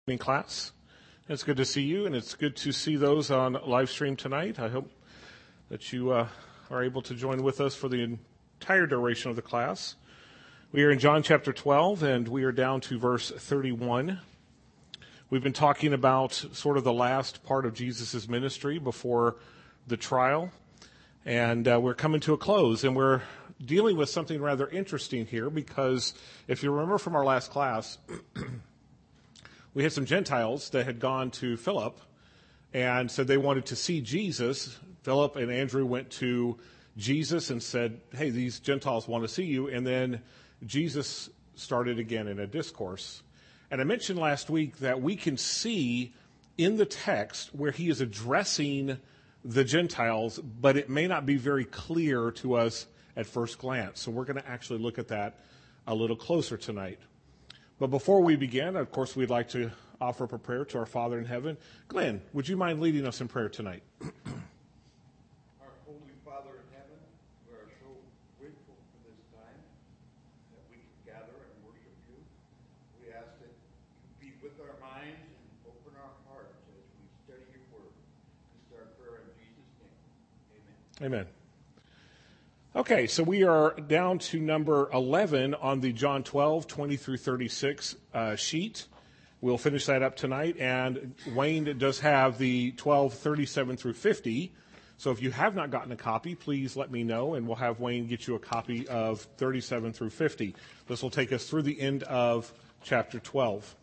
Evening class. It's good to see you, and it's good to see those on live stream tonight. I hope that you are able to join with us for the entire duration of the class. We are in John chapter 12, and we are down to verse 31. We've been talking about sort of the last part of Jesus' ministry before the trial, and we're coming to a close, and we're dealing with something rather interesting here because if you remember from our last class, we had some Gentiles that had gone to Philip and said they wanted to see Jesus. Philip and Andrew went to Jesus and said, hey, these Gentiles want to see you. And then Jesus started again in a discourse. And I mentioned last week that we can see in the text where he is addressing the Gentiles, but it may not be very clear to us at first glance. So we're going to actually look at that a little closer tonight. But before we begin, of course, we'd like to offer up a prayer to our Father in heaven. Glenn, would you mind leading us in prayer tonight? Our Holy Father in heaven, we are so grateful for this time that we can gather and worship you. We ask that you be with our minds and open our hearts as we study your word. This is our prayer in Jesus' name. Amen. Amen. Okay, so we are down to number 11 on the John 12, 20 through 36 sheet. We'll finish that up tonight, and Wayne does have the 12, 37 through 50. So if you have not gotten a copy, please let me know, and we'll have Wayne get you a copy of 37 through 50. This will take us through the end of chapter 12.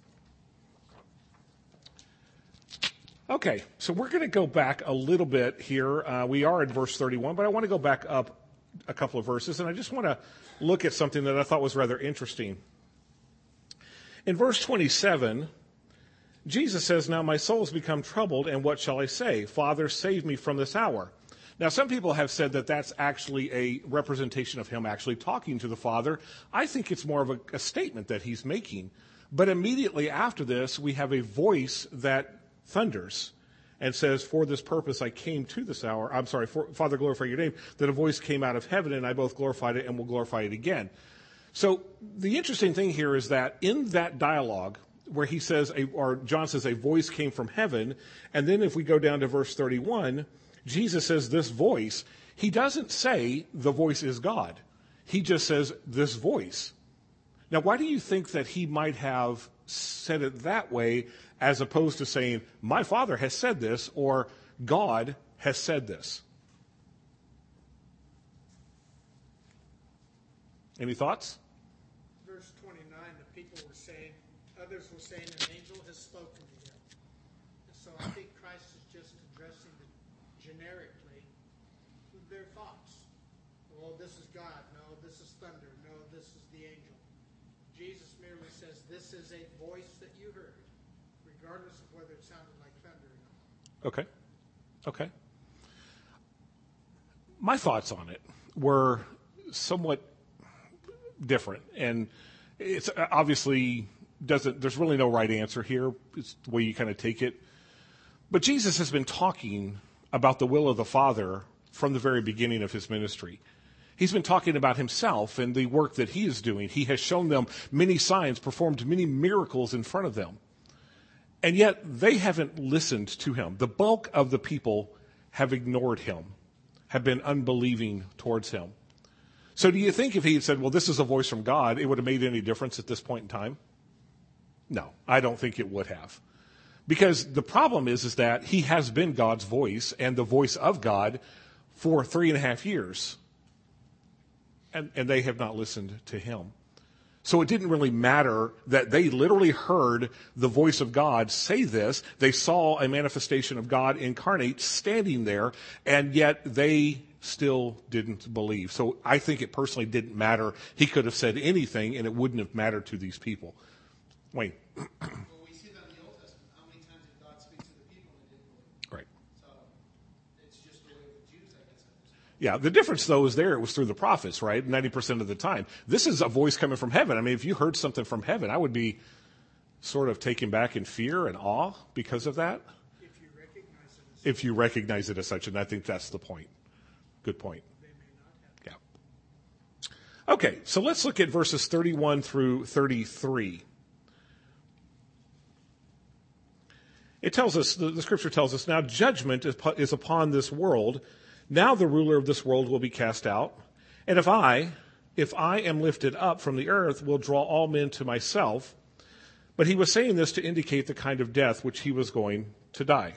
Okay, so we're going to go back a little bit here. We are at verse 31, but I want to go back up a couple of verses, and I just want to look at something that I thought was rather interesting. In verse 27, Jesus says, now my soul has become troubled, and what shall I say? Father, save me from this hour. Now, some people have said that that's actually a representation of him actually talking to the Father. I think it's more of a statement that he's making. But immediately after this, we have a voice that thunders and says, for this purpose I came to this hour. I'm sorry, Father, glorify your name. That a voice came out of heaven, and I both glorified it and will glorify it again. So the interesting thing here is that in that dialogue where he says, or John says, a voice came from heaven, and then if we go down to verse 31, Jesus says this voice. He doesn't say the voice is God. He just says this voice. Now, why do you think that he might have said it that way as opposed to saying, my Father has said this, or God has said this? Any thoughts? Verse 29, the people were saying, others were saying an angel has spoken to him. So I think Christ is just addressing generically their thoughts. Well, this is God. No, this is thunder. No, this is the angel. Jesus merely says, this is a voice that you heard, regardless of whether it sounded like thunder or not. Okay. My thoughts on it were somewhat different, and it's obviously there's really no right answer here. It's the way you kind of take it. But Jesus has been talking about the will of the Father from the very beginning of his ministry. He's been talking about himself and the work that he is doing. He has shown them many signs, performed many miracles in front of them. And yet they haven't listened to him. The bulk of the people have ignored him, have been unbelieving towards him. So do you think if he had said, well, this is a voice from God, it would have made any difference at this point in time? No, I don't think it would have. Because the problem is that he has been God's voice and the voice of God for 3.5 years. And they have not listened to him. So it didn't really matter that they literally heard the voice of God say this. They saw a manifestation of God incarnate standing there, and yet they still didn't believe. So I think it personally didn't matter. He could have said anything, and it wouldn't have mattered to these people. Wayne. Well, we see that in the Old Testament. How many times did God speak to the people and they didn't believe? Right. So it's just the way of the Jews, I guess. Yeah, the difference, though, is it was through the prophets, right? 90% of the time. This is a voice coming from heaven. I mean, if you heard something from heaven, I would be sort of taken back in fear and awe because of that. If you recognize it as such, and I think that's the point. Good point. Yeah. Okay, so let's look at verses 31 through 33. It tells us, the scripture tells us, now judgment is upon this world. Now the ruler of this world will be cast out. And if I am lifted up from the earth, will draw all men to myself. But he was saying this to indicate the kind of death which he was going to die.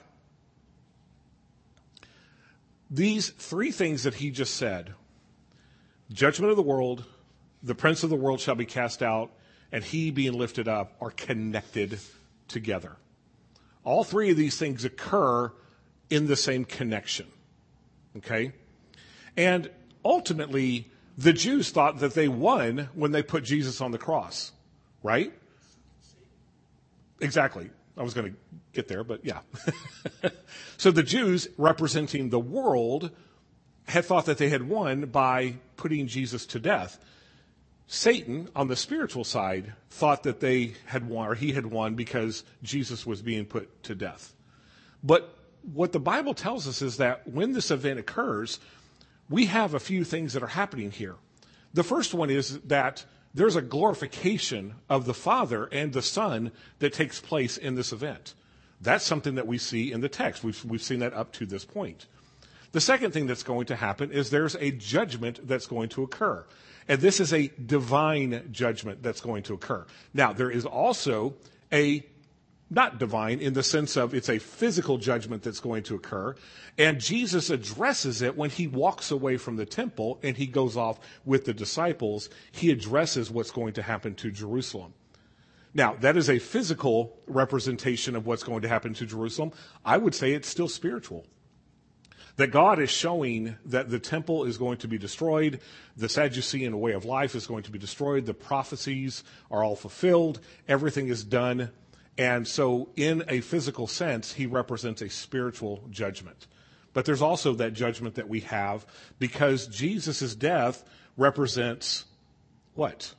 These three things that he just said, judgment of the world, the prince of the world shall be cast out, and he being lifted up, are connected together. All three of these things occur in the same connection. Okay? And ultimately, the Jews thought that they won when they put Jesus on the cross. Right? Exactly. I was going to get there, but yeah. So the Jews, representing the world, had thought that they had won by putting Jesus to death. Satan, on the spiritual side, thought that they had won, or he had won, because Jesus was being put to death. But what the Bible tells us is that when this event occurs, we have a few things that are happening here. The first one is that there's a glorification of the Father and the Son that takes place in this event. That's something that we see in the text. We've seen that up to this point. The second thing that's going to happen is there's a judgment that's going to occur. And this is a divine judgment that's going to occur. Now, there is also a, not divine in the sense of it's a physical judgment that's going to occur. And Jesus addresses it when he walks away from the temple and he goes off with the disciples. He addresses what's going to happen to Jerusalem. Now, that is a physical representation of what's going to happen to Jerusalem. I would say it's still spiritual. That God is showing that the temple is going to be destroyed, the Sadducean way of life is going to be destroyed, the prophecies are all fulfilled, everything is done. And so in a physical sense, he represents a spiritual judgment. But there's also that judgment that we have because Jesus' death represents what?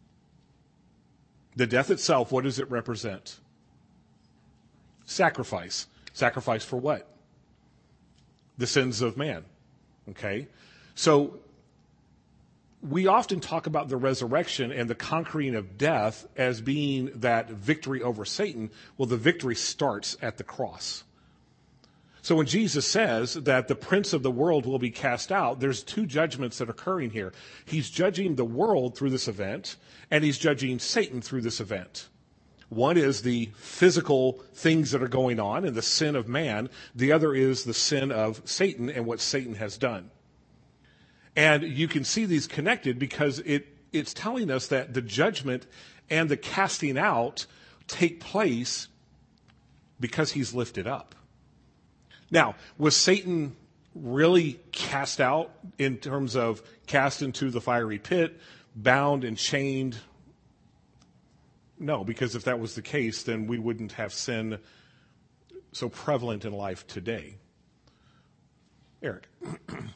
The death itself, what does it represent? Sacrifice. Sacrifice for what? The sins of man. Okay? So we often talk about the resurrection and the conquering of death as being that victory over Satan. Well, the victory starts at the cross. So when Jesus says that the prince of the world will be cast out, there's two judgments that are occurring here. He's judging the world through this event, and he's judging Satan through this event. One is the physical things that are going on and the sin of man. The other is the sin of Satan and what Satan has done. And you can see these connected because it's telling us that the judgment and the casting out take place because he's lifted up. Now, was Satan really cast out in terms of cast into the fiery pit, bound and chained? No, because if that was the case, then we wouldn't have sin so prevalent in life today. Eric. Could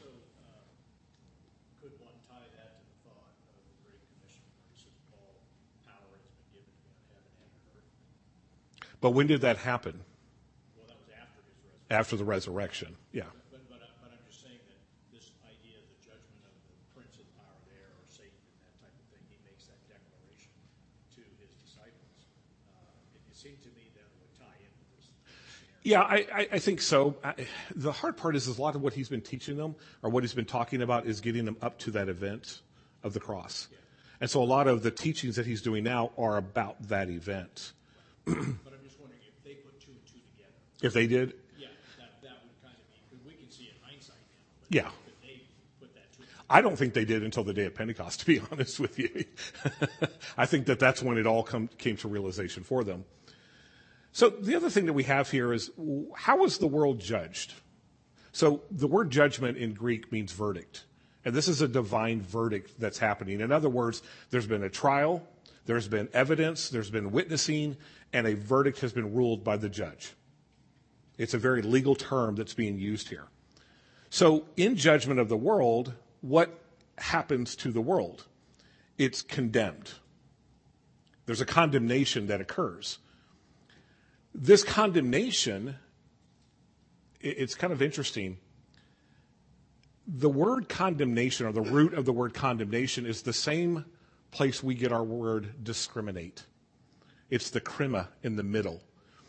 one tie that to the thought of the Great Commission where he says, all power has been given to me on heaven and on earth? But when did that happen? Well, that was after his resurrection. After the resurrection, yeah. But I'm just saying that this idea of the judgment of the prince of the power of the air or Satan and that type of thing, he makes that declaration to his disciples. It seemed to me that it would tie into this. Yeah, I think so. The hard part is a lot of what he's been teaching them or what he's been talking about is getting them up to that event of the cross. Yeah. And so a lot of the teachings that he's doing now are about that event. But I'm just wondering if they put two and two together. If they did? Yeah, that would kind of be, because we can see in hindsight now. But Yeah. if they put that two and two I don't think they did until the day of Pentecost, to be honest with you. I think that's when it all came to realization for them. So the other thing that we have here is, how is the world judged? So the word judgment in Greek means verdict. And this is a divine verdict that's happening. In other words, there's been a trial, there's been evidence, there's been witnessing, and a verdict has been ruled by the judge. It's a very legal term that's being used here. So in judgment of the world, what happens to the world? It's condemned. There's a condemnation that occurs. This condemnation, it's kind of interesting. The word condemnation, or the root of the word condemnation, is the same place we get our word discriminate. It's the krima in the middle.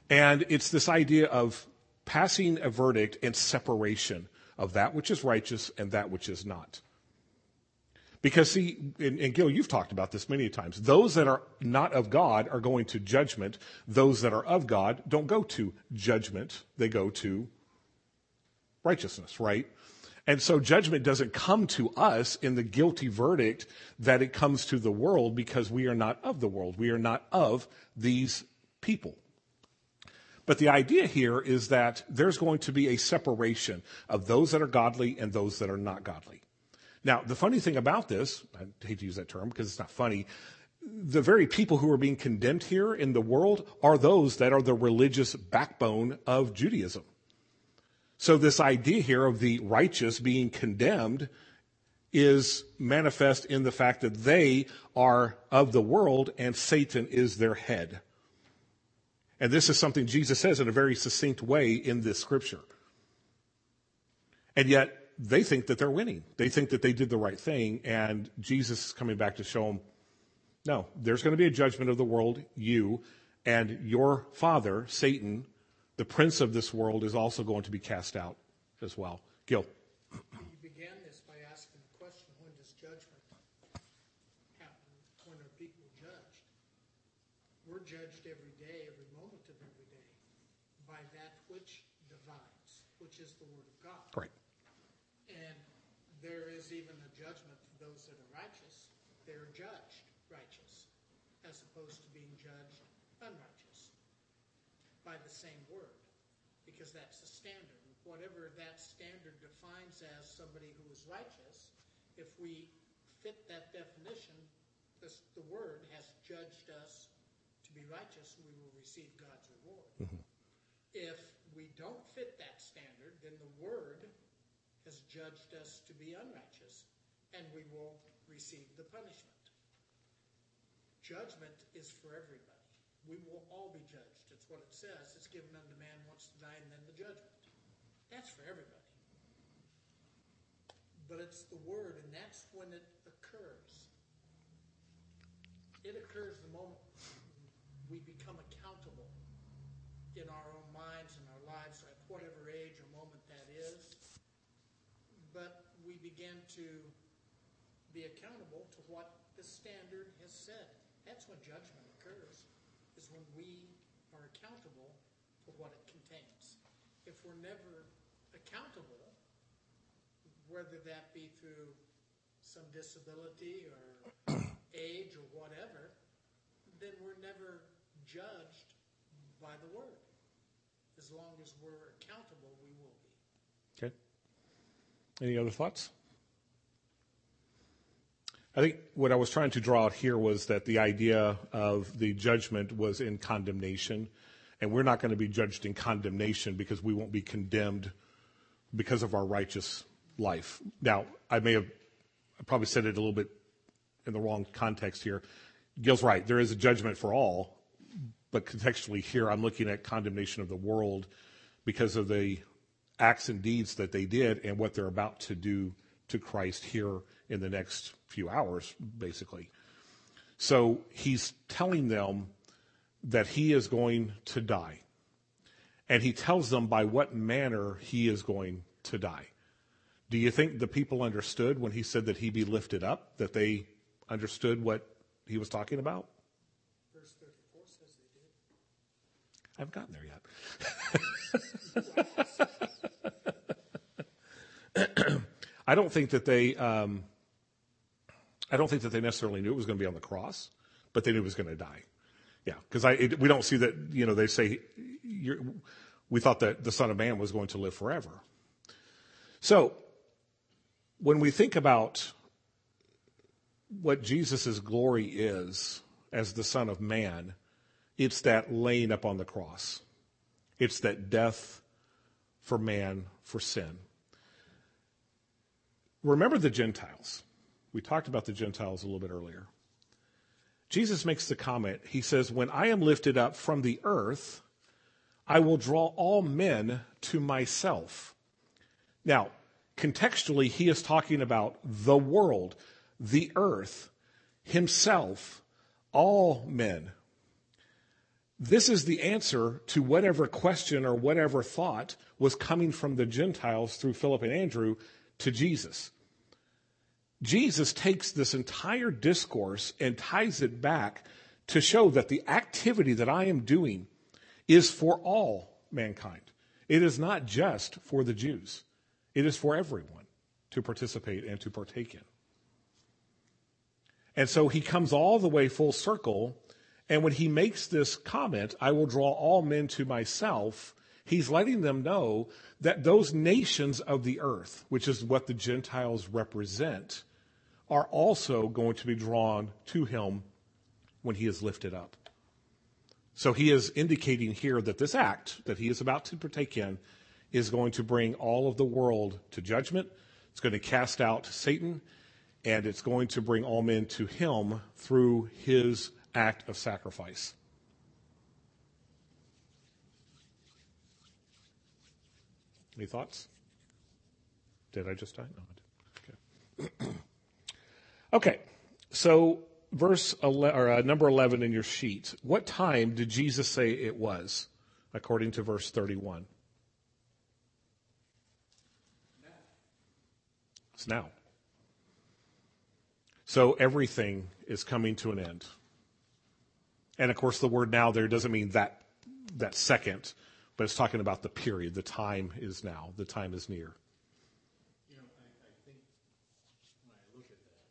And it's this idea of passing a verdict and separation of that which is righteous and that which is not. Because see, and Gil, you've talked about this many times. Those that are not of God are going to judgment. Those that are of God don't go to judgment. They go to righteousness, right? And so judgment doesn't come to us in the guilty verdict that it comes to the world, because we are not of the world. We are not of these people. But the idea here is that there's going to be a separation of those that are godly and those that are not godly. Now, the funny thing about this, I hate to use that term because it's not funny, the very people who are being condemned here in the world are those that are the religious backbone of Judaism. So this idea here of the righteous being condemned is manifest in the fact that they are of the world and Satan is their head. And this is something Jesus says in a very succinct way in this scripture. And yet they think that they're winning. They think that they did the right thing, and Jesus is coming back to show them, no, there's going to be a judgment of the world. You and your father, Satan, the prince of this world, is also going to be cast out as well. Gil. You began this by asking the question, when does judgment happen? When are people judged? We're judged every day, every moment of every day, by that which divides, which is the Word of God. Right. And there is even a judgment for those that are righteous. They're judged righteous, as opposed to being judged unrighteous by the same word, because that's the standard. Whatever that standard defines as somebody who is righteous, if we fit that definition, the word has judged us to be righteous, and we will receive God's reward. Mm-hmm. If we don't fit that standard, then the word has judged us to be unrighteous, and we will receive the punishment. Judgment is for everybody. We will all be judged. It's what it says. It's given unto man once to die, and then the judgment. That's for everybody. But it's the word, and that's when it occurs. It occurs the moment we become accountable in our own minds and our lives, at whatever age or moment that is. But we begin to be accountable to what the standard has said. That's when judgment occurs, is when we are accountable for what it contains. If we're never accountable, whether that be through some disability or age or whatever, then we're never judged by the word. As long as we're accountable, we will be. Okay. Any other thoughts? I think what I was trying to draw out here was that the idea of the judgment was in condemnation, and we're not going to be judged in condemnation because we won't be condemned because of our righteous life. Now, I probably said it a little bit in the wrong context here. Gil's right. There is a judgment for all, but contextually here I'm looking at condemnation of the world because of the acts and deeds that they did and what they're about to do to Christ here in the next few hours, basically. So he's telling them that he is going to die. And he tells them by what manner he is going to die. Do you think the people understood when he said that he be lifted up, that they understood what he was talking about? Verse 34 says they did. I haven't gotten there yet. I don't think that they necessarily knew it was going to be on the cross, but they knew it was going to die. Yeah, because we don't see that. They say we thought that the Son of Man was going to live forever. So when we think about what Jesus' glory is as the Son of Man, it's that laying up on the cross. It's that death for man, for sin. Remember the Gentiles. We talked about the Gentiles a little bit earlier. Jesus makes the comment, he says, when I am lifted up from the earth, I will draw all men to myself. Now, contextually, he is talking about the world, the earth, himself, all men. This is the answer to whatever question or whatever thought was coming from the Gentiles through Philip and Andrew to Jesus. Jesus takes this entire discourse and ties it back to show that the activity that I am doing is for all mankind. It is not just for the Jews. It is for everyone to participate and to partake in. And so he comes all the way full circle, and when he makes this comment, I will draw all men to myself, he's letting them know that those nations of the earth, which is what the Gentiles represent, are also going to be drawn to him when he is lifted up. So he is indicating here that this act that he is about to partake in is going to bring all of the world to judgment. It's going to cast out Satan, and it's going to bring all men to him through his act of sacrifice. Any thoughts? Did I just die? No, I did. Okay. Okay, so number 11 in your sheet. What time did Jesus say it was, according to verse 31? It's now. So everything is coming to an end. And of course, the word now there doesn't mean that second, but it's talking about the period. The time is now. The time is near. You know, I think when I look at that,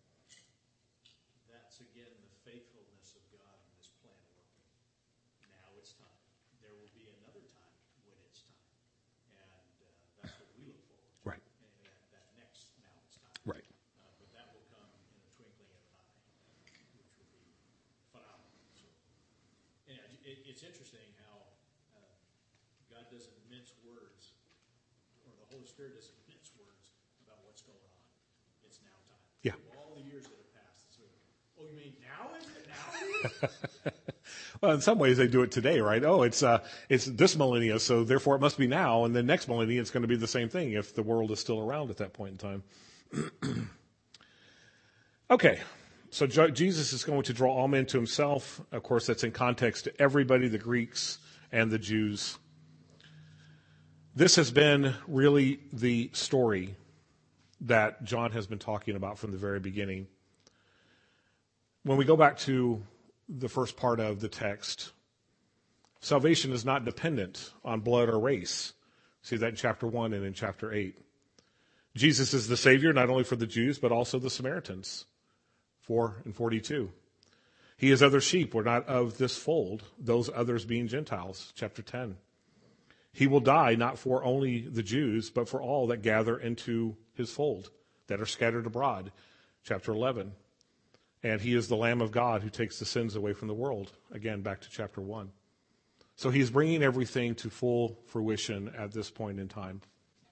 that's again the faithfulness of God in this plan working. Now it's time. There will be another time when it's time. And that's what we look forward to. Right. And that next now it's time. Right. But that will come in a twinkling of an eye, which will be phenomenal. So, and it's interesting how God doesn't mince words, or the Holy Spirit doesn't mince words about what's going on. It's now time. Yeah. All the years that have passed. So, oh, you mean now is it? Now? Well, in some ways they do it today, right? Oh, it's this millennia, so therefore it must be now, and the next millennia it's going to be the same thing if the world is still around at that point in time. Okay, so Jesus is going to draw all men to himself. Of course, that's in context to everybody, the Greeks and the Jews. This has been really the story that John has been talking about from the very beginning. When we go back to the first part of the text, salvation is not dependent on blood or race. See that in chapter 1 and in chapter 8. Jesus is the Savior not only for the Jews, but also the Samaritans. 4 and 42. He is other sheep were not of this fold, those others being Gentiles. Chapter 10. He will die not for only the Jews, but for all that gather into his fold, that are scattered abroad. Chapter 11. And he is the Lamb of God who takes the sins away from the world. Again, back to chapter 1. So he's bringing everything to full fruition at this point in time.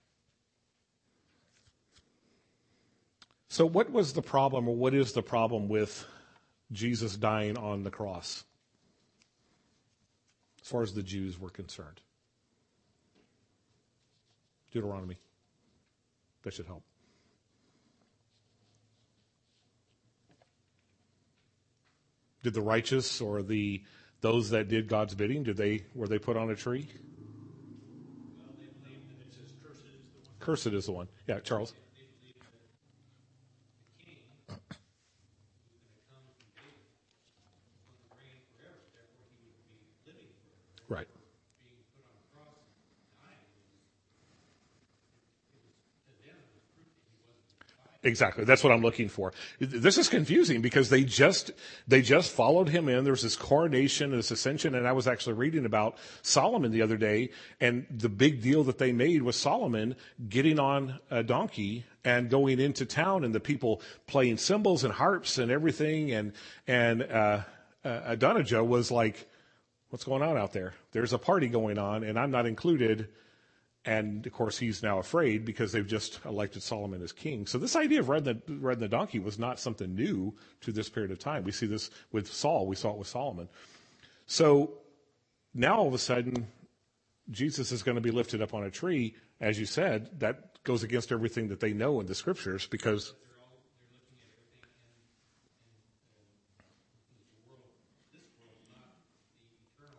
So what was the problem, or what is the problem with Jesus dying on the cross, as far as the Jews were concerned? Deuteronomy. That should help. Did the righteous or those that did God's bidding, were they put on a tree? Well, they believe that it says cursed is the one. Cursed is the one. Yeah, Charles. They believe that the king who's going to come from David was going to reign forever. Therefore, he would be living forever. Right. Being put on a cross and dying to them it was proof that he wasn't Messiah. Exactly. That's what I'm looking for. This is confusing because they just followed him in. There's this coronation, this ascension, and I was actually reading about Solomon the other day, and the big deal that they made was Solomon getting on a donkey and going into town, and the people playing cymbals and harps and everything, and Adonijah was like, "What's going on out there? There's a party going on, and I'm not included." And, of course, he's now afraid because they've just elected Solomon as king. So this idea of riding the donkey was not something new to this period of time. We see this with Saul. We saw it with Solomon. So now, all of a sudden, Jesus is going to be lifted up on a tree. As you said, that goes against everything that they know in the Scriptures because They're looking at everything in the world. This world, not the eternal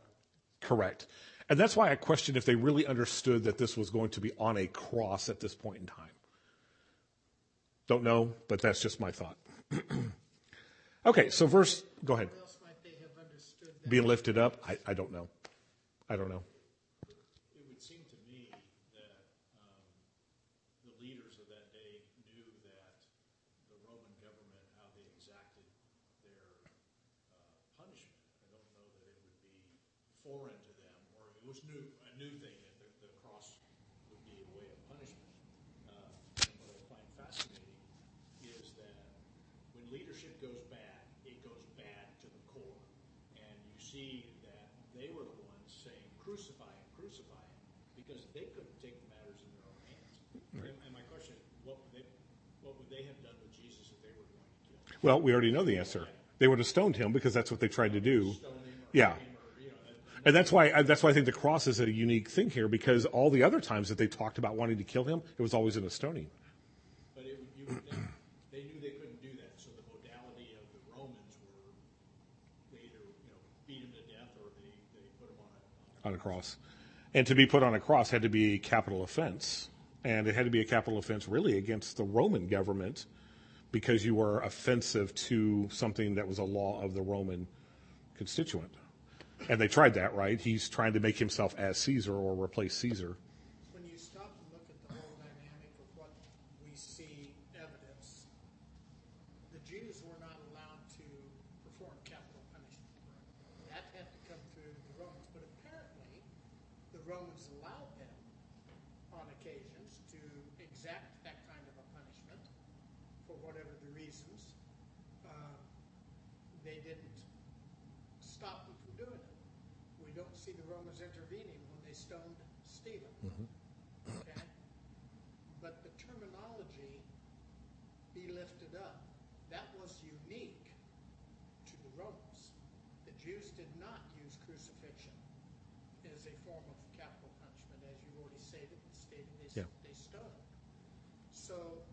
Correct. And that's why I question if they really understood that this was going to be on a cross at this point in time. Don't know, but that's just my thought. Okay, so go ahead. How else might they have understood that? Being lifted up, I don't know. I don't know. It would seem to me that the leaders of that day knew that the Roman government, how they exacted their punishment. I don't know that it would be foreign to them, or it was a new thing that the cross would be a way of punishment. And what I find fascinating is that when leadership goes bad, it goes bad to the core. And you see that they were the ones saying, crucify him, because they couldn't take matters in their own hands. Right. And my question is, what would they have done with Jesus if they were going to kill him? Well, we already know the answer. They would have stoned him because that's what they tried to do. Yeah. And that's why I think the cross is a unique thing here, because all the other times that they talked about wanting to kill him, it was always in a stoning. But you would think they knew they couldn't do that, so the modality of the Romans were they either beat him to death or they put him on a cross. And to be put on a cross had to be a capital offense. And it had to be a capital offense really against the Roman government, because you were offensive to something that was a law of the Roman constituent. And they tried that, right? He's trying to make himself as Caesar or replace Caesar. When you stop and look at the whole dynamic of what we see evidence, the Jews were not allowed to perform capital punishment. That had to come through the Romans. But apparently, the Romans allowed them, on occasions, to exact that kind of a punishment for whatever the reasons. They didn't stop them from doing it. We don't see the Romans intervening when they stoned Stephen. Okay? But the terminology, be lifted up, that was unique to the Romans. The Jews did not use crucifixion as a form of capital punishment, as you've already stated. They stoned. So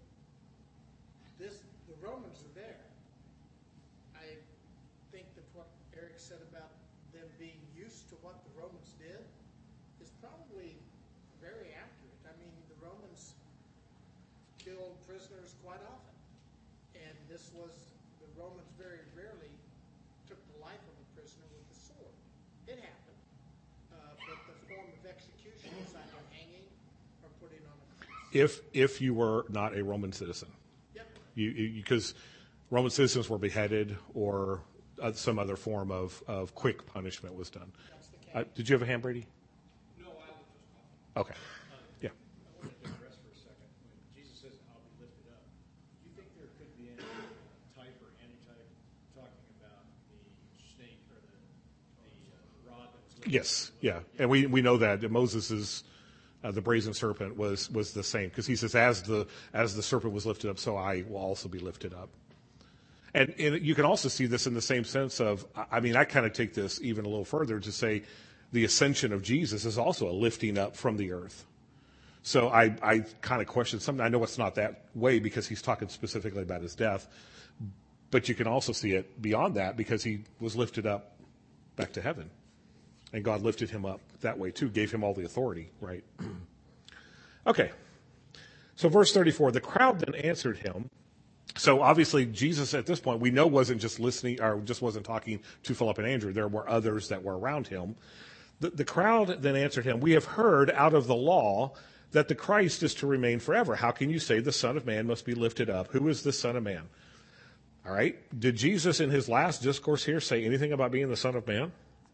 the Romans are there. I think that what Eric said about them being used to what the Romans did is probably very accurate. I mean, the Romans killed prisoners quite often. And the Romans very rarely took the life of a prisoner with the sword. It happened. But the form of execution was either hanging or putting on a cross. If you were not a Roman citizen. Yep. Because Roman citizens were beheaded, or some other form of quick punishment was done. That's the case. Did you have a hand, Brady? No, I was just talking. Okay. Yeah. I want to digress for a second. When Jesus says, I'll be lifted up, do you think there could be any type or antitype talking about the snake or the rod that was lifted Yes. up? Yeah. And we know that Moses's the brazen serpent was the same, because he says, as the serpent was lifted up, so I will also be lifted up. And you can also see this in the same sense of, I mean, I kind of take this even a little further to say the ascension of Jesus is also a lifting up from the earth. So I kind of question something. I know it's not that way because he's talking specifically about his death, but you can also see it beyond that because he was lifted up back to heaven. And God lifted him up that way too, gave him all the authority, right? Okay. So verse 34, the crowd then answered him. So obviously Jesus at this point, we know wasn't just listening or just wasn't talking to Philip and Andrew. There were others that were around him. The crowd then answered him, we have heard out of the law that the Christ is to remain forever. How can you say the Son of Man must be lifted up? Who is the Son of Man? All right. Did Jesus in his last discourse here say anything about being the Son of Man?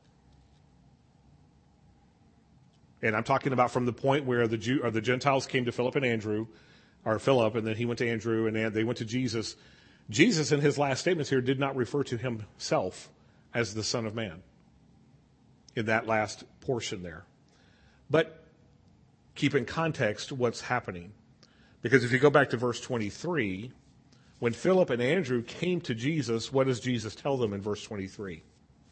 And I'm talking about from the point where the Gentiles came to Philip and Andrew, or Philip, and then he went to Andrew, and they went to Jesus. Jesus, in his last statements here, did not refer to himself as the Son of Man in that last portion there. But keep in context what's happening. Because if you go back to verse 23, when Philip and Andrew came to Jesus, what does Jesus tell them in verse 23?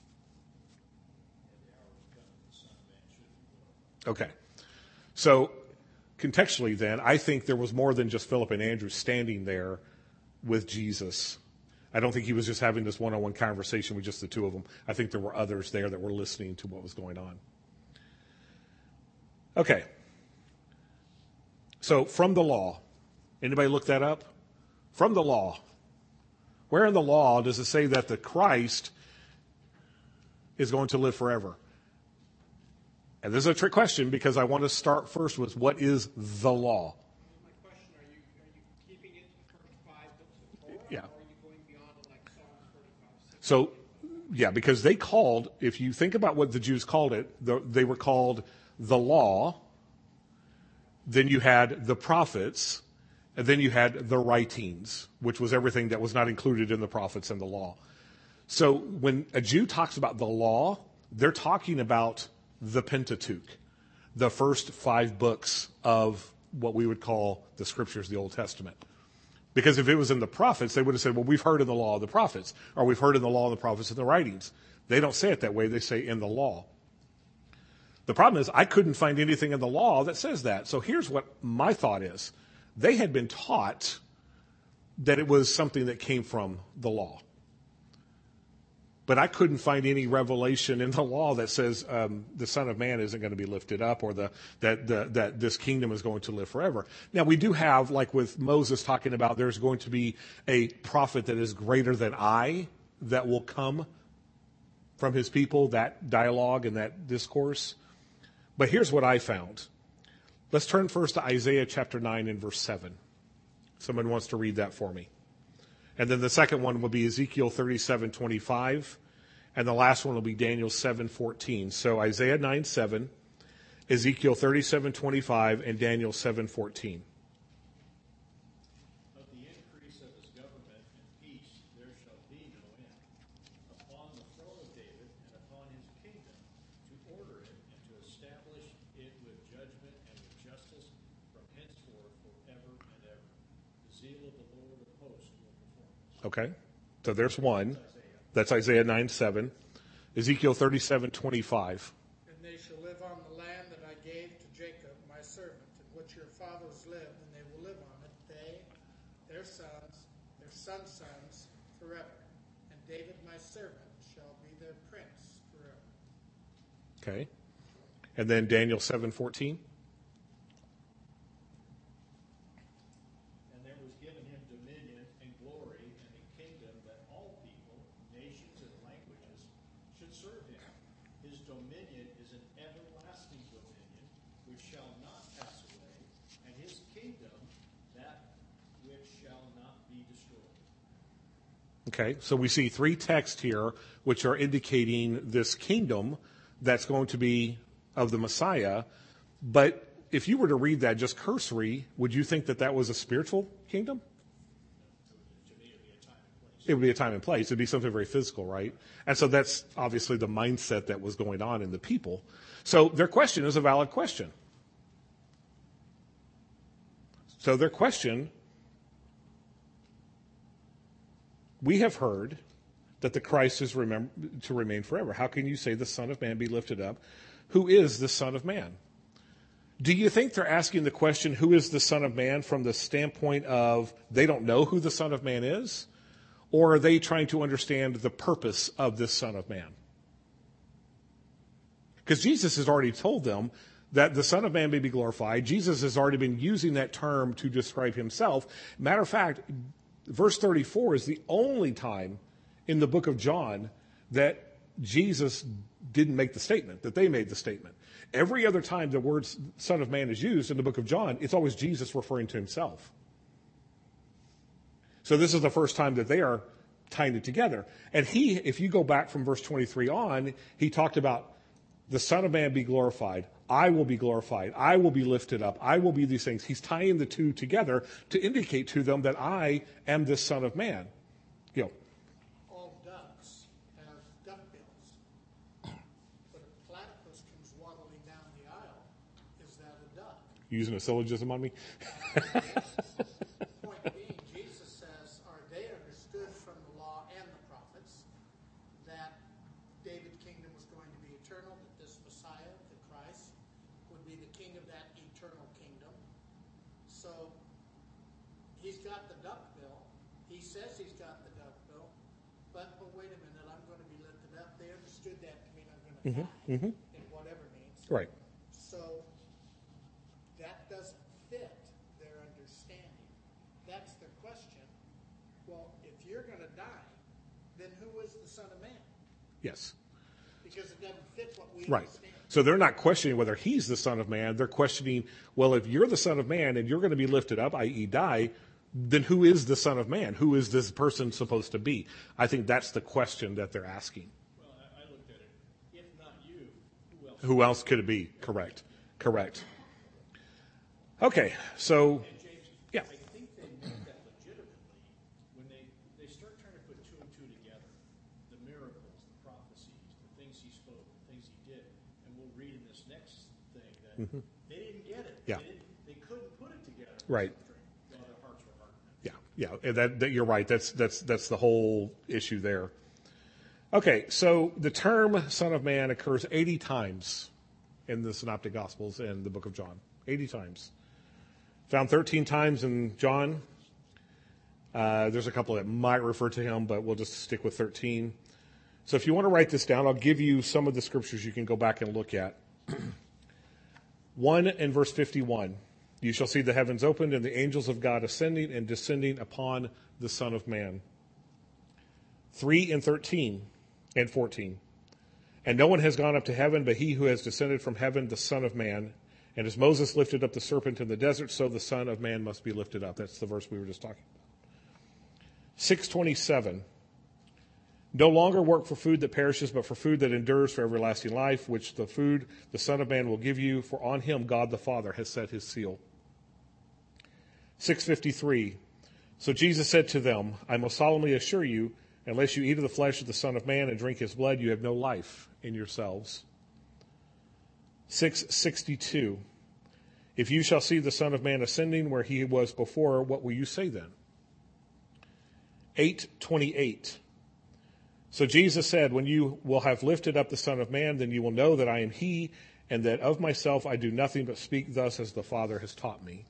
Okay. So contextually then, I think there was more than just Philip and Andrew standing there with Jesus. I don't think he was just having this one-on-one conversation with just the two of them. I think there were others there that were listening to what was going on. Okay. So from the law, anybody look that up? From the law. Where in the law does it say that the Christ is going to live forever? And this is a trick question because I want to start first with what is the law? My question, are you keeping it to the first 5 books of Torah? Yeah. Or are you going beyond it like Psalms 45, 6? So, yeah, because they called, if you think about what the Jews called it, they were called the law, then you had the prophets, and then you had the writings, which was everything that was not included in the prophets and the law. So when a Jew talks about the law, they're talking about the Pentateuch, the first 5 books of what we would call the scriptures, the Old Testament. Because if it was in the prophets, they would have said, well, we've heard in the law of the prophets, or we've heard in the law of the prophets and the writings. They don't say it that way. They say in the law. The problem is I couldn't find anything in the law that says that. So here's what my thought is. They had been taught that it was something that came from the law. But I couldn't find any revelation in the law that says the Son of Man isn't going to be lifted up or that this kingdom is going to live forever. Now, we do have, like with Moses talking about there's going to be a prophet that is greater than I that will come from his people, that dialogue and that discourse. But here's what I found. Let's turn first to Isaiah chapter 9 and verse 7. Someone wants to read that for me. And then the second one will be Ezekiel 37:25, and the last one will be Daniel 7:14. So Isaiah 9:7, Ezekiel 37:25, and Daniel 7:14. Of the increase of his government and peace there shall be no end, upon the throne of David and upon his kingdom, to order it and to establish it with judgment and with justice from henceforth forever and ever. The zeal of the Lord of hosts will perform this. Okay, so there's one. That's Isaiah 9:7. Ezekiel 37:25. And they shall live on the land that I gave to Jacob, my servant, in which your fathers lived, and they will live on it, they, their sons, their sons' sons, forever. And David, my servant, shall be their prince forever. Okay. And then Daniel 7:14. And there was given him dominion and glory and a kingdom that all people, nations, and languages should serve him. His dominion is an everlasting dominion which shall not pass away, and his kingdom that which shall not be destroyed. Okay, so we see 3 texts here which are indicating this kingdom that's going to be of the Messiah. But if you were to read that just cursory, would you think that that was a spiritual kingdom? It would be a time and place. It would be something very physical, right? And so that's obviously the mindset that was going on in the people. So their question is a valid question. So their question, we have heard that the Christ is to remain forever. How can you say the Son of Man be lifted up? Who is the Son of Man? Do you think they're asking the question, who is the Son of Man, from the standpoint of they don't know who the Son of Man is? Or are they trying to understand the purpose of this Son of Man? Because Jesus has already told them that the Son of Man may be glorified. Jesus has already been using that term to describe himself. Matter of fact, verse 34 is the only time in the book of John that Jesus didn't make the statement, that they made the statement. Every other time the word Son of Man is used in the book of John, it's always Jesus referring to himself. So this is the first time that they are tying it together. And if you go back from verse 23 on, he talked about the Son of Man be glorified. I will be glorified. I will be lifted up. I will be these things. He's tying the two together to indicate to them that I am this Son of Man. You know, All ducks have duck bills. But if a platypus comes waddling down the aisle, is that a duck? using a syllogism on me. Point being, Jesus says, or they understood from the law and the prophets that David's kingdom was going to be eternal, that this Messiah, the Christ, would be the king of that eternal kingdom. So he's got the duck bill. He says he's got the duck bill. But wait a minute, I'm going to be lifted up. They understood that to mean I'm going to die in whatever means. Right. So well, if you're going to die, then who is the Son of Man? Yes. Because it doesn't fit what we Right. understand. So they're not questioning whether he's the Son of Man. They're questioning, well, if you're the Son of Man and you're going to be lifted up, i.e. die, then who is the Son of Man? Who is this person supposed to be? I think that's the question that they're asking. Well, I looked at it. If not you, who else? Who else could it be? Correct. Okay, so, And James, yeah. I think they meant that legitimately when they start trying to put two and two together. The miracles, the prophecies, the things he spoke, the things he did. And we'll read in this next thing that they didn't get it. Yeah. They couldn't put it together. Right. Well, their hearts were hardened. Yeah, and that you're right. That's the whole issue there. Okay, so the term Son of Man occurs 80 times in the Synoptic Gospels and the book of John. 80 times. Found 13 times in John. There's a couple that might refer to him, but we'll just stick with 13. So if you want to write this down, I'll give you some of the scriptures you can go back and look at. 1 and verse 51. You shall see the heavens opened and the angels of God ascending and descending upon the Son of Man. 3 and 13 and 14. And no one has gone up to heaven but he who has descended from heaven, the Son of Man. And as Moses lifted up the serpent in the desert, so the Son of Man must be lifted up. That's the verse we were just talking about. 6:27. No longer work for food that perishes, but for food that endures for everlasting life, which the food the Son of Man will give you, for on him God the Father has set his seal. 6:53. So Jesus said to them, I most solemnly assure you, unless you eat of the flesh of the Son of Man and drink his blood, you have no life in yourselves. 6:62. If you shall see the Son of Man ascending where he was before, what will you say then? 8:28. So Jesus said, when you will have lifted up the Son of Man, then you will know that I am he, and that of myself I do nothing but speak thus as the Father has taught me.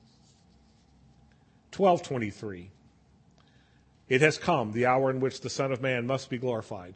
12:23. It has come, the hour in which the Son of Man must be glorified.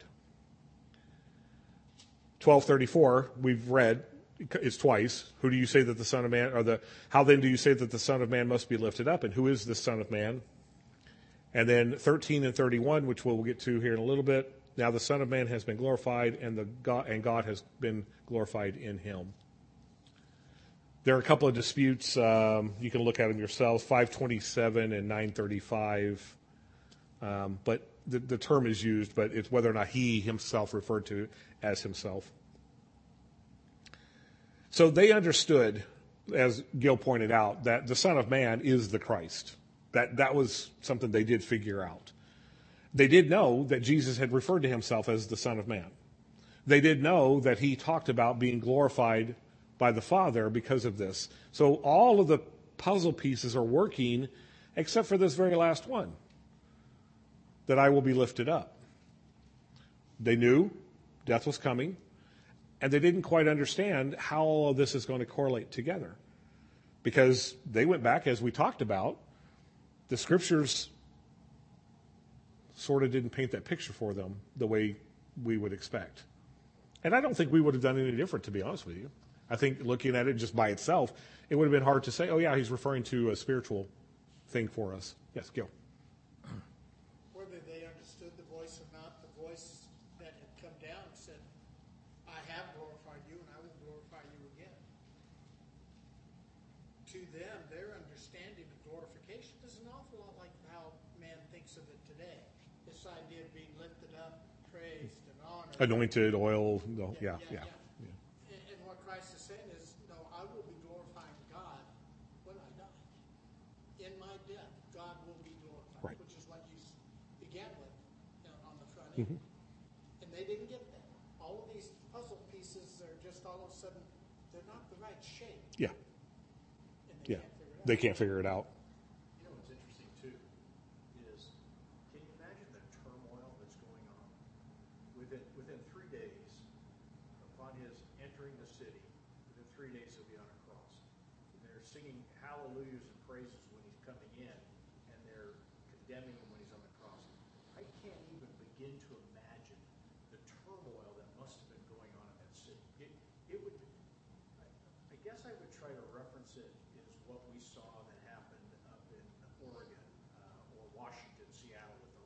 12:34, we've read, it's twice. Who do you say that the Son of Man, how then do you say that the Son of Man must be lifted up? And who is the Son of Man? And then 13 and 31, which we'll get to here in a little bit. Now the Son of Man has been glorified, and God has been glorified in him. There are a couple of disputes. You can look at them yourselves, 527 and 935. But the term is used, but it's whether or not he himself referred to as himself. So they understood, as Gil pointed out, that the Son of Man is the Christ. That was something they did figure out. They did know that Jesus had referred to himself as the Son of Man. They did know that he talked about being glorified by the Father because of this. So all of the puzzle pieces are working except for this very last one, that I will be lifted up. They knew death was coming, and they didn't quite understand how all of this is going to correlate together. Because they went back, as we talked about, the scriptures sort of didn't paint that picture for them the way we would expect. And I don't think we would have done any different, to be honest with you. I think looking at it just by itself, it would have been hard to say, oh yeah, he's referring to a spiritual thing for us. Yes, Gil. Whether they understood the voice or not, the voice that had come down said, I have glorified you and I will glorify you again. To them, their understanding of glorification is an awful lot like how man thinks of it today. This idea of being lifted up, praised, and honored. Anointed, oil, yeah. And what Christ is saying is, no, I will be glorifying God when I die. In my death, God will be glorified, Right. which is what you began with on the front end. And they didn't get that. All of these puzzle pieces are just all of a sudden, they're not the right shape. Yeah. And they Yeah. can't figure it out. They can't figure it out. You know what's interesting too is, can you imagine the turmoil that's going on within 3 days upon his entering the city? Within 3 days he'll be on a cross. And they're singing hallelujahs and praises when he's coming in, and they're condemning him when he's on the cross. I can't even begin to imagine the turmoil that must have been going on in that city. It would. I guess I would try to reference it as what we saw that happened up in Oregon or Washington, Seattle with the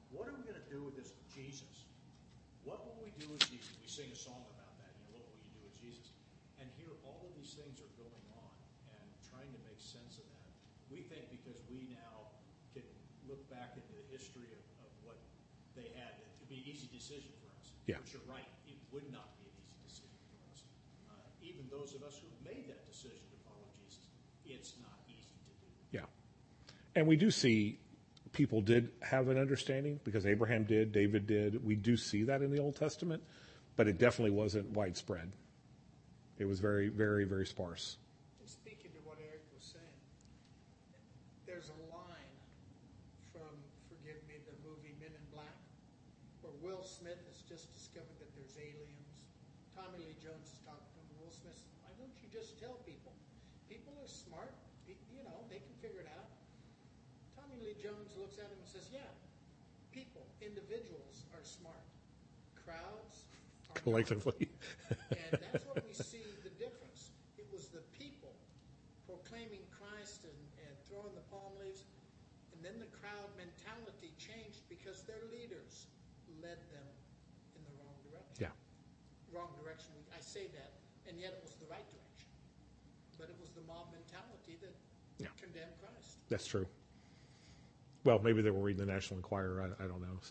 what are we going to do with this Jesus? What will we do with Jesus? We sing a song about that. What will you do with Jesus? And here, all of these things are going on, and trying to make sense of that. We think because we now can look back into the history of what they had, it would be an easy decision for us. Yeah. Which you're right, it would not be an easy decision for us. Even those of us who made that decision to follow Jesus, it's not easy to do. Yeah. And we do see people did have an understanding because Abraham did, David did. We do see that in the Old Testament, but it definitely wasn't widespread. It was very, very, very sparse. And speaking to what Eric was saying, there's a line from, forgive me, the movie Men in Black, where Will Smith has just discovered that there's aliens. Tommy Lee Jones is talking to him. Will Smith says, why don't you just tell people? People are smart. You know, they can figure it out. Tommy Lee Jones looks at him and says, yeah, people, individuals are smart. Crowds are not. Collectively. And that's what we see the difference. It was the people proclaiming Christ and throwing the palm leaves, and then the crowd mentality changed because their leaders led them in the wrong direction. Yeah. Wrong direction. I say that, and yet it was the right direction. But it was the mob mentality that condemned Christ. That's true. Well, maybe they were reading the National Enquirer. I don't know. So.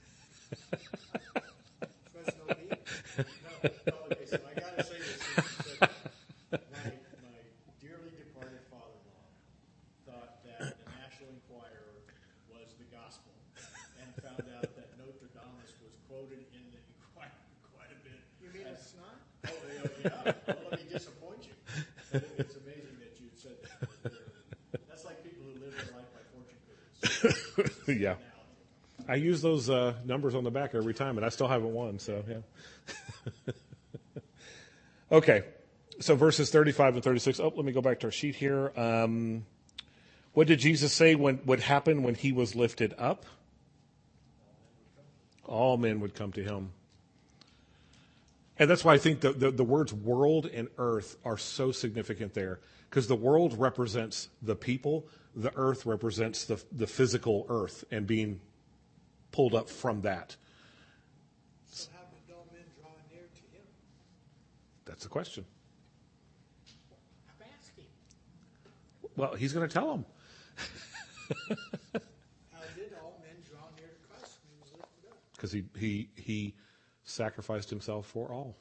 Fresno League. Okay, so I got to say this. My dearly departed father-in-law thought that the National Enquirer was the gospel, and found out that Notre Dame was quoted in the Enquirer quite a bit. You mean it's not? Oh, yeah. Don't let me disappoint you. It's amazing that you said that. That's like people who live their life by fortune cookies. Yeah. I use those numbers on the back every time, and I still haven't won. So, yeah. Okay. So verses 35 and 36. Oh, let me go back to our sheet here. What did Jesus say would happen when he was lifted up? All men would come to him. And that's why I think the words world and earth are so significant there. Because the world represents the people. The earth represents the physical earth and being pulled up from that. So how did all men draw near to him? That's the question. I'm asking. Well, he's going to tell them. How did all men draw near to Christ when he was lifted up? Because he sacrificed himself for all.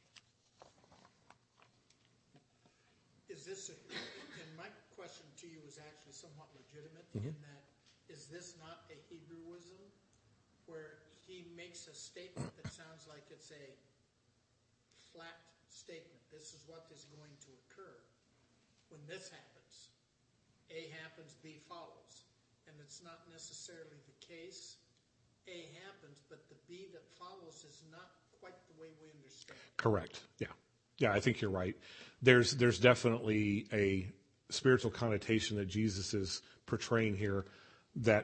Is this, and my question to you is actually somewhat legitimate in that, is this not a Hebrewism where he makes a statement that sounds like it's a flat statement? This is what is going to occur when this happens. A happens, B follows. And it's not necessarily the case. A happens, but the B that follows is not quite the way we understand it. Correct. Yeah. Yeah, I think you're right. There's definitely a spiritual connotation that Jesus is portraying here that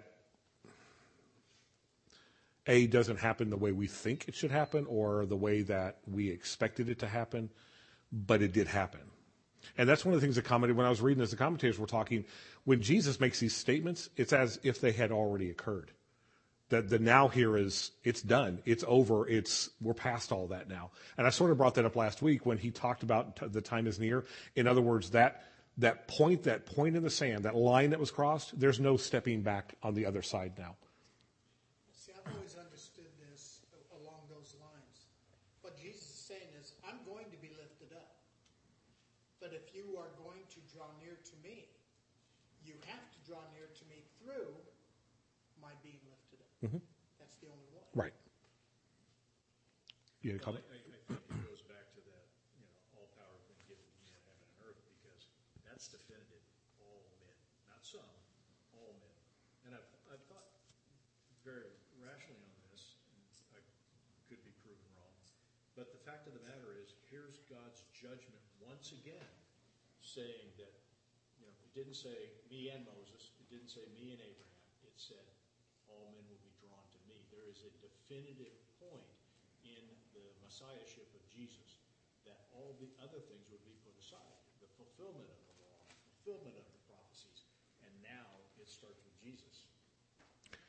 A, doesn't happen the way we think it should happen or the way that we expected it to happen, but it did happen. And that's one of the things when I was reading this, the commentators were talking, when Jesus makes these statements, it's as if they had already occurred. That the now here is, it's done, it's over, we're past all that now. And I sort of brought that up last week when he talked about the time is near. In other words, that point in the sand, that line that was crossed, there's no stepping back on the other side now. See, I've always understood this along those lines. What Jesus is saying is, I'm going to be lifted up. But if you are going to draw near to me, you have to draw near to me through my being lifted up. Mm-hmm. That's the only way. Right. You had a comment? I think it goes back to that, all power has been given to me in heaven and earth, because that's definitive. All men, not some, all men. And I've thought very rationally on this, and I could be proven wrong. But the fact of the matter is, here's God's judgment once again, saying that, it didn't say me and Moses, it didn't say me and Abraham, it said all men will be drawn to me. There is a definitive point in the messiahship of Jesus that all the other things would be put aside. The fulfillment of the law, fulfillment of the prophecies, and now it starts with Jesus.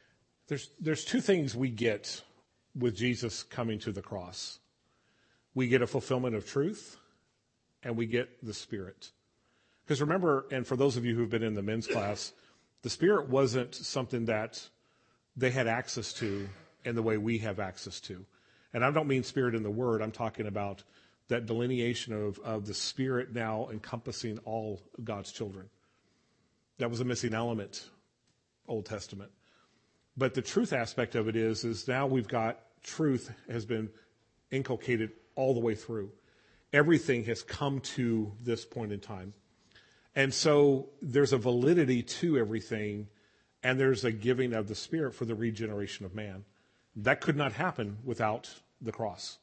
There's two things we get with Jesus coming to the cross. We get a fulfillment of truth, and we get the Spirit. Because remember, and for those of you who've been in the men's class, the Spirit wasn't something that they had access to in the way we have access to. And I don't mean Spirit in the Word. I'm talking about that delineation of the Spirit now encompassing all of God's children. That was a missing element, Old Testament. But the truth aspect of it is now we've got truth has been inculcated all the way through. Everything has come to this point in time. And so there's a validity to everything, and there's a giving of the Spirit for the regeneration of man. That could not happen without the cross.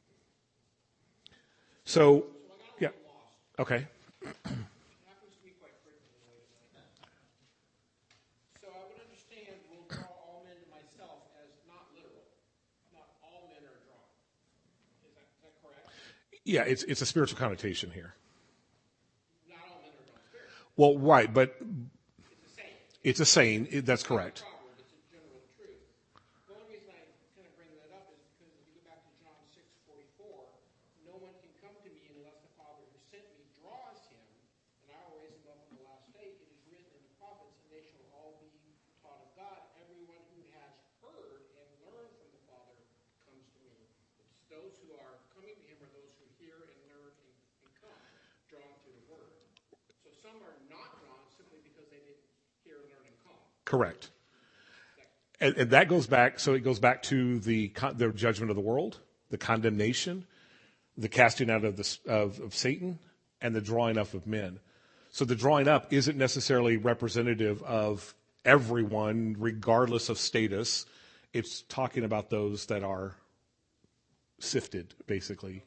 So, yeah, okay. Happens to be quite frequently late at night. So I would understand will draw all men to myself as not literal. Not all men are drawn. Is that correct? Yeah, it's a spiritual connotation here. Not all men are drawn spiritually. Well, right, but It's a saying. it's a saying. That's correct. Proverb, it's a general truth. The only reason I kind of bring that up is because if you go back to John 6:44, no one can come to me unless the Father who sent me draws him, and I will raise him up on the last day. It is written in the prophets, and they shall all be taught of God. Everyone who has heard and learned from the Father comes to me. It's those who are coming to him are those who hear and learn and come, drawn through the word. So some are not drawn simply because they didn't hear, learn, and come. Correct. And that goes back, so it goes back to the judgment of the world, the condemnation, the casting out of Satan, and the drawing up of men. So the drawing up isn't necessarily representative of everyone, regardless of status. It's talking about those that are sifted, basically.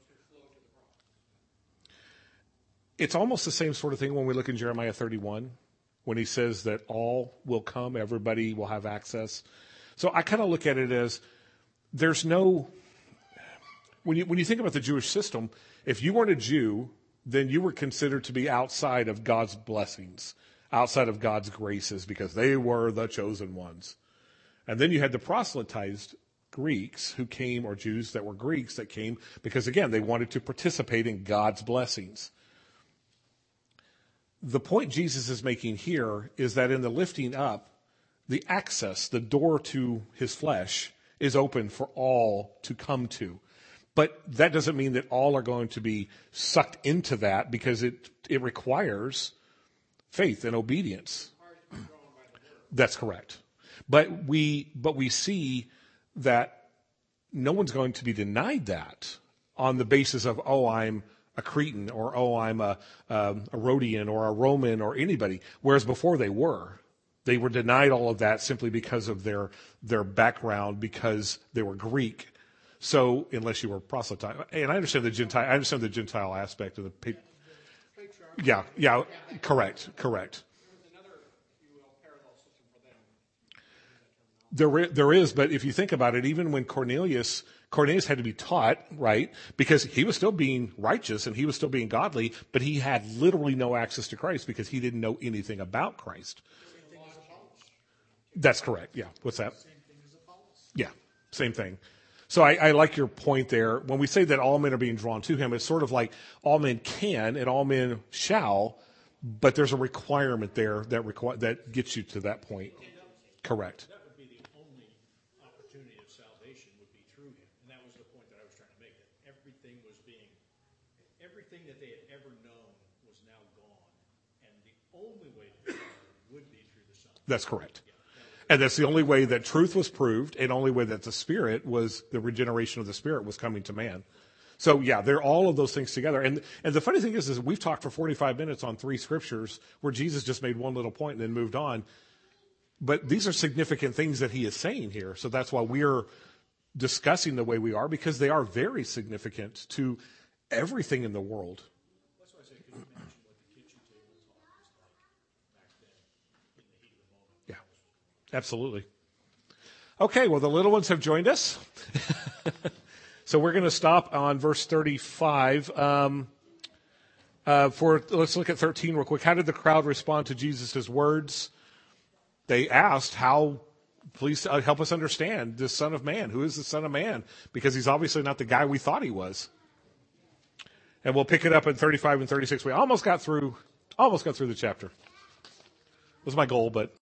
It's almost the same sort of thing when we look in Jeremiah 31, when he says that all will come, everybody will have access. So I kind of look at it as there's no, when you think about the Jewish system, if you weren't a Jew, then you were considered to be outside of God's blessings, outside of God's graces, because they were the chosen ones. And then you had the proselytized Greeks who came, or Jews that were Greeks that came, because again, they wanted to participate in God's blessings. The point Jesus is making here is that in the lifting up, the access, the door to his flesh is open for all to come to. But that doesn't mean that all are going to be sucked into that, because it requires faith and obedience. That's correct. But we see that no one's going to be denied that on the basis of, oh, I'm a Cretan, or oh, I'm a Rhodian or a Roman or anybody. Whereas before they were denied all of that simply because of their background, because they were Greek. So unless you were proselyte, and I understand the Gentile aspect of the people. Yeah, correct. There was another, if you will, parallel system for them. There is, but if you think about it, even when Cornelius had to be taught, right? Because he was still being righteous and he was still being godly, but he had literally no access to Christ because he didn't know anything about Christ. That's correct. Yeah. What's that? Same thing as Apollos. Yeah. Same thing. So I like your point there. When we say that all men are being drawn to him, it's sort of like all men can and all men shall, but there's a requirement there that gets you to that point. Correct. That would be the only opportunity of salvation would be through him. And that was the point that I was trying to make, that everything that they had ever known was now gone. And the only way to be saved would be through the Son. That's correct. And that's the only way that truth was proved, and only way that the regeneration of the Spirit was coming to man. So yeah, they're all of those things together. And the funny thing is we've talked for 45 minutes on 3 scriptures where Jesus just made one little point and then moved on. But these are significant things that he is saying here. So that's why we're discussing the way we are, because they are very significant to everything in the world. That's why I say, could you imagine what the kitchen table talk was like back then in the heat of the moment? Yeah, absolutely. Okay, well, the little ones have joined us. So we're going to stop on verse 35. Let's look at 13 real quick. How did the crowd respond to Jesus' words? They asked, how please help us understand this Son of Man. Who is the Son of Man? Because he's obviously not the guy we thought he was. And we'll pick it up in 35 and 36. We almost got through the chapter. Was my goal, but